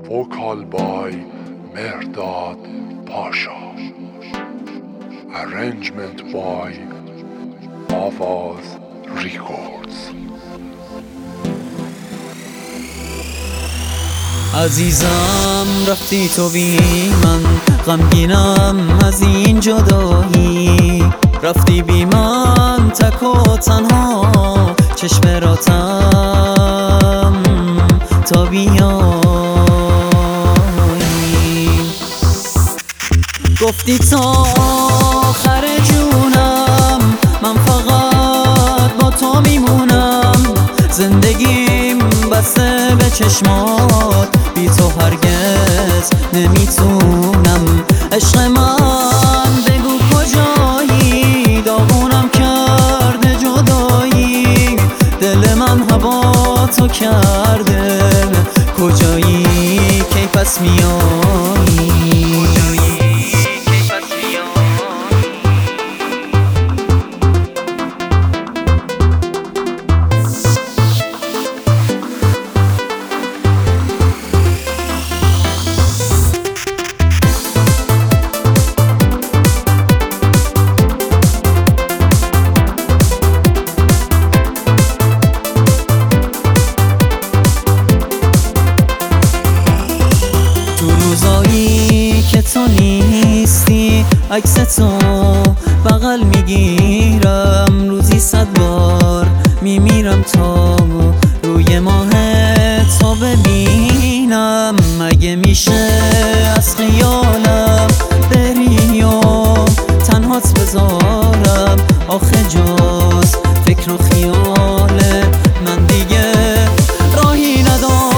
vocal by Mehrdad Pasha, arrangement by Avaz Records. عزیزم رفتی تو بی من، غمگینم از این جدایی. رفتی بی من تک و تنها، چشم راتم تا بیایی. گفتی تا آخر جونم من فقط با تو میمونم. زندگیم بسته به چشمات، بی تو هرگز نمیتونم. عشق من بگو کجایی، داغونم کرده جدایی. دل من هوا تو کرده، کجایی کی پس میایی؟ روزایی که تو نیستی عکس تو بغل میگیرم. روزی 100 بار میمیرم تا روی ماه تو ببینم. مگه میشه از خیالم بری و تنهات بذارم؟ آخه جز فکر و خیال من دیگه راهی ندارم.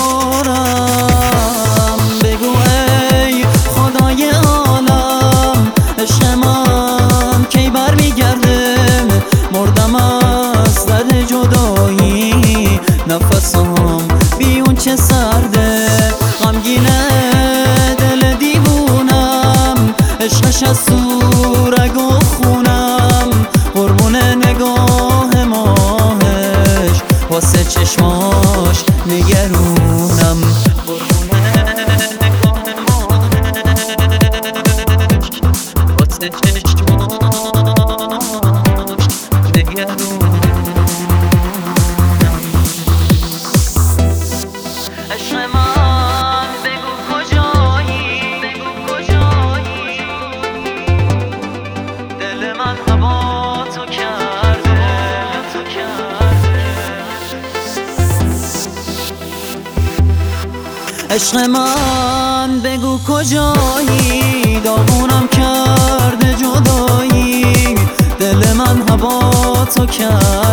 مردم از درد جدایی، نفسم بی اون چه سرده. غمگینه دل دیوونم، عشقش از تو رگ و خونم. قربون نگاه ماهش، واسه چشماش نگرونم. قربون نگاه ماهش، واسه چشماش عشق من بگو کجایی، دل من هوا تو کرده. عشق من بگو کجایی، داغونم کرده جدایی. دل من هوا تو کرده.